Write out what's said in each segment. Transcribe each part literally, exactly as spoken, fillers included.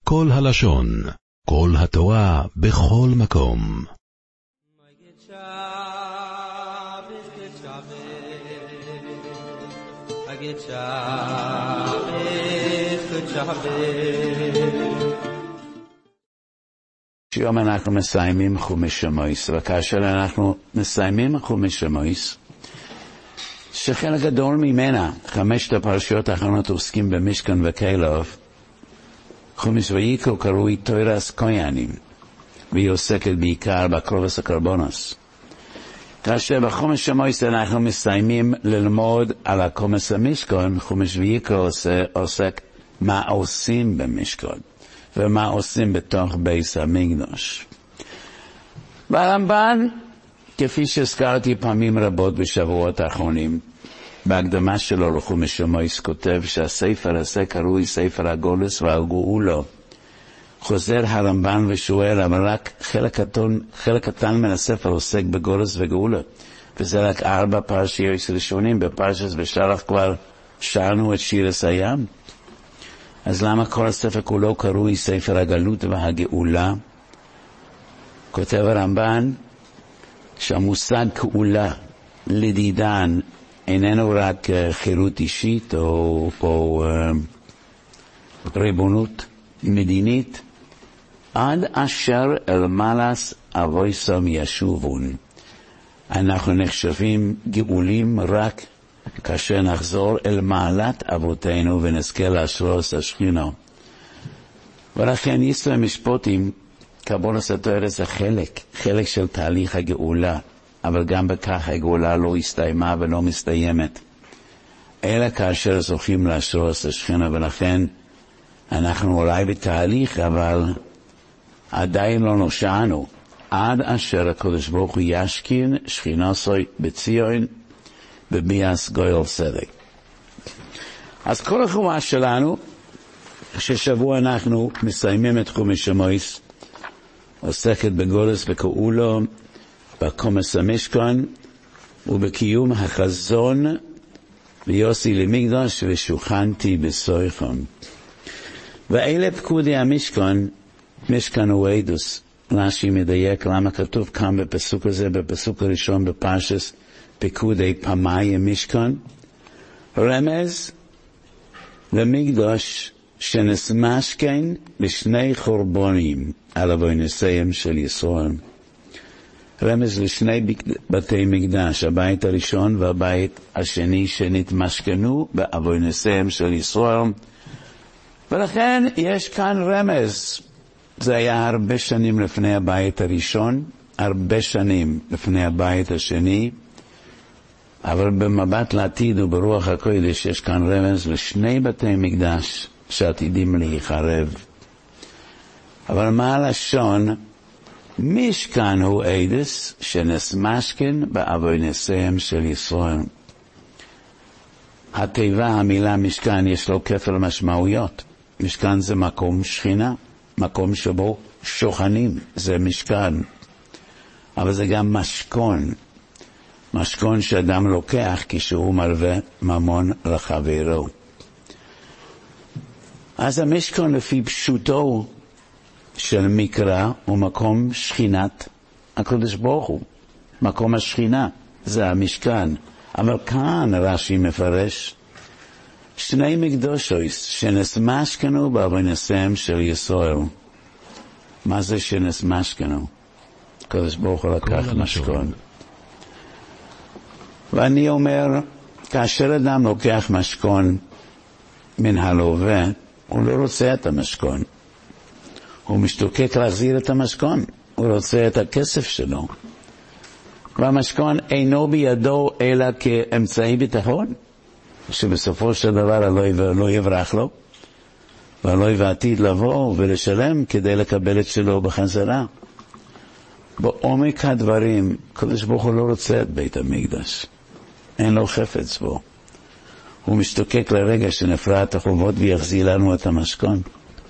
כל הלשון, כל התורה, בכל מקום. היום אנחנו מסיימים חומש שמות, וכאשר אנחנו מסיימים חומש שמות, שחלק גדול ממנה, חמשת הפרשיות האחרונות עוסקים במשכן וכליו, חומש ויקרא קרוי תורת כהנים, והיא עוסקת בעיקר בקרובס הקורבנות. כאשר בחומש שמות אנחנו מסיימים ללמוד על הקומס המשכן, חומש ויקרא עוסק מה עושים במשכן, ומה עושים בתוך בית המקדש. והרמב"ן, כפי שהזכרתי פעמים רבות בשבועות האחרונים, בהקדמה שלו לחומש שמות כותב שהספר הזה קרוי ספר הגולס והגאולה. חוזר הרמב"ן ושואל, אבל רק חלק קטן, חלק קטן מן הספר עוסק בגולס וגאולה, וזה רק ארבע פרשיות ראשונים. בפרשת בשלח כבר שרנו את שיר הים. אז למה כל הספר כולו קרוי ספר הגלות והגאולה? כותב הרמב"ן שהמושג גאולה לדידן איננו רק חירות אישית או, או uh, ריבונות מדינית, עד אשר אל מלס אבויסם ישובון. אנחנו נחשבים גאולים רק כאשר נחזור אל מעלת אבותינו ונזכה להשרוס השכינה. ולכן ישראל משפוטים, קבולת התורה זה חלק, חלק של תהליך הגאולה, אבל גם בכך הגאולה לא הסתיימה ולא מסתיימת, אלא כאשר זוכים להשרוס השכינה. ולכן אנחנו אולי בתהליך, אבל עדיין לא נושענו, עד אשר הקדוש ברוך הוא ישכין שכינתו בציון בביאת גואל צדק. אז כל החומה שלנו, ששבוע אנחנו מסיימים את חומש שמות, עוסקת בגולס וגאולה, בקומס המשכן ובקיום החזון ויוסי למקדש ושוכנתי בסויכם. ואלה פקודי המשכן, משכן הוא עדוס. רש"י מדייק למה כתוב כאן בפסוק הזה, בפסוק הראשון בפרשת פקודי פעמיים משכן, רמז למקדש שנסמשכן בשני חורבונים על אבוינסיהם של ישראל. רמז לשני בתי מקדש, הבית הראשון והבית השני שנתמשכנו באבוינסיהם של ישראל. ולכן יש כאן רמז. זה היה הרבה שנים לפני הבית הראשון, הרבה שנים לפני הבית השני, אבל במבט לעתיד וברוח הקודש יש כאן רמז לשני בתי מקדש שעתידים להיחרב. אבל מה הלשון? משכן הוא עדס שנסמשכן באבוינסיהם של ישראל. התיבה, המילה משכן, יש לו כפל משמעויות. משכן זה מקום שכינה, מקום שבו שוכנים, זה משכן. אבל זה גם משכון, משכון שאדם לוקח כשהוא מלווה ממון לחברו. אז המשכון לפי פשוטו של מקרא הוא מקום שכינת הקדוש ברוך הוא, מקום השכינה, זה המשכן. אבל כאן רש"י מפרש שני מקדושוס שנסמשכנו באבוינסיהם של ישראל. מה זה שנסמשכנו? הקדוש ברוך הוא לקח משכון. ואני אומר, כאשר אדם לוקח משכון מן הלווה, הוא לא רוצה את המשכון. הוא משתוקק להחזיר את המשכון. הוא רוצה את הכסף שלו. והמשכון אינו בידו אלא כאמצעי ביטחון, שבסופו של דבר הלווה לא יברח לו, והלווה עתיד לבוא ולשלם כדי לקבל את שלו בחזרה. בעומק הדברים, הקדוש ברוך הוא לא רוצה את בית המקדש. אין לו חפץ בו. הוא משתוקק לרגע שנפרע את החובות ויחזיר לנו את המשכון.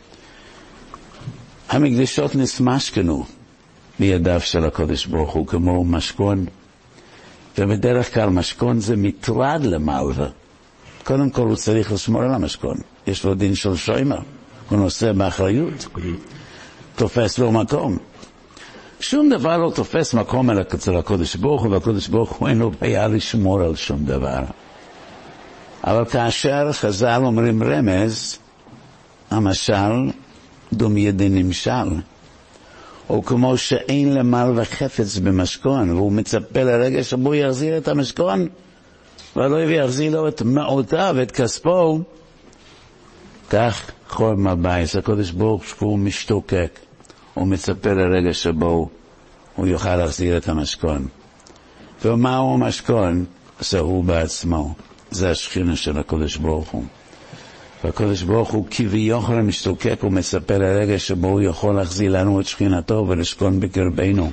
המקדשות נסמשכנו בידיו של הקדוש ברוך הוא כמו משכון, ובדרך כלל משכון זה מטרד למלווה. קודם כל הוא צריך לשמור על המשכון, יש לו דין של שוימר, הוא נושא באחריות, תופס לו מקום. שום דבר לא תופס מקום אצל הקודש ברוך הוא, והקודש ברוך הוא אין לו בעיה לשמור על שום דבר. אבל כאשר חז"ל אומרים רמז, המשל דומה דנמשל, או כמו שאין למל וחפץ במשכון, והוא מצפה לרגע שבו יחזיר את המשכון, ולא יחזיר לו את מעותיו ואת כספו, כך כל מבייס, הקודש ברוך הוא משתוקק, הוא מצפה לרגע שבו הוא יוכל להחזיר את המשכון. ומהו המשכון? זה הוא בעצמו, זה השכינה של הקודש ברוך הוא. והקודש ברוך הוא כביכול משתוקק ומצפה לרגע שבו הוא יכול להחזיר לנו את שכינתו ולשכון בקרבנו.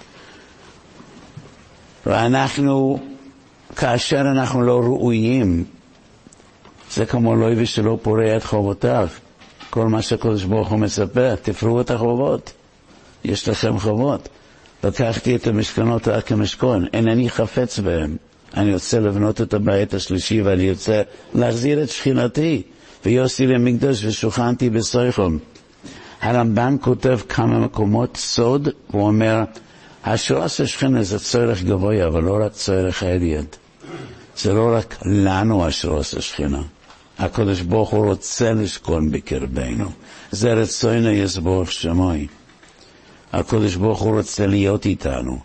ואנחנו, כאשר אנחנו לא ראויים, זה כמו לוי שלא פורע את חובותיו. כל מה שהקודש ברוך הוא מצפה, תפרו את החובות. יש לכם חובות. לקחתי את המשכנות רק כמשכון, אינני חפץ בהם. אני רוצה לבנות את הבית השלישי ואני רוצה להחזיר את שכינתי. ויוסי למקדש ושוכנתי בסויכם. הרמב"ן כותב כמה מקומות סוד, הוא אומר, השורש השכינה זה צורך גבוה, אבל לא רק צורך העליון. זה לא רק לנו השורש השכינה. הקדוש ברוך הוא רוצה לשכון בקרבנו. זה רצונו יסבורך שמוי. הקדוש ברוך הוא רוצה להיות איתנו.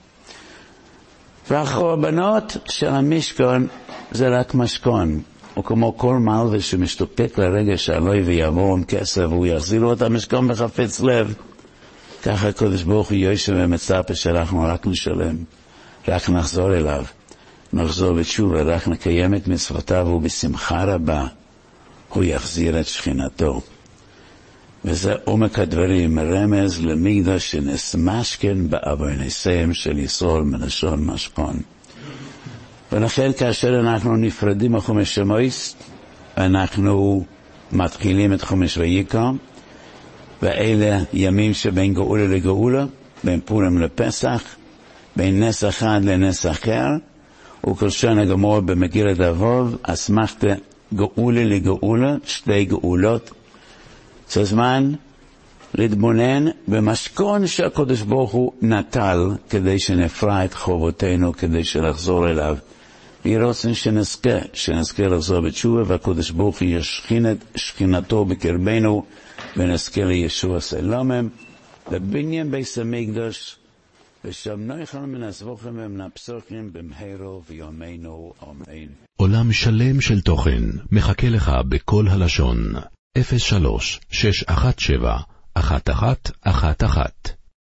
והחורבנות של המשכון זה רק משכון. וכמו כל מלווה שמשתוקק לרגע שהלוי ויבוא עם כסף והוא יחזיר לו את המשכון בחפץ לב, ככה הקדוש ברוך הוא יושב ומצפה שאנחנו רק נשלם, רק נחזור אליו, נחזור בתשובה, רק נקיים את מצוותיו ובשמחה רבה הוא יחזיר את שכינתו. וזה עומק הדברים, רמז למקדש שנסמשכן בעוונותיהם של ישראל מלשון משכון. ולכן כאשר אנחנו נפרדים מחומש שמות, אנחנו מתחילים את חומש ויקרא, ואלה ימים שבין גאולה לגאולה, בין פורים לפסח, בין נס אחד לנס אחר, וכל שנה גמור במגילת אבות, אסמכת גאולה לגאולה, שתי גאולות. זה זמן להתבונן במשכון שהקדוש ברוך הוא נטל, כדי שנפרע את חובותינו, כדי שלחזור אליו. לראות שנזכה, שנזכה לחזור בתשובה, והקדוש ברוך הוא ישכין את שכינתו בקרבנו, ונזכה לישוע סלומם, לבניין בית המקדש, ושם נויכל מנצבוכם ומנפסוכם במהרו ויומנו אמן. עולם שלם של תוכן מחכה לך בכל הלשון. אפס שלוש שש אחת שבע אחת אחת אחת אחת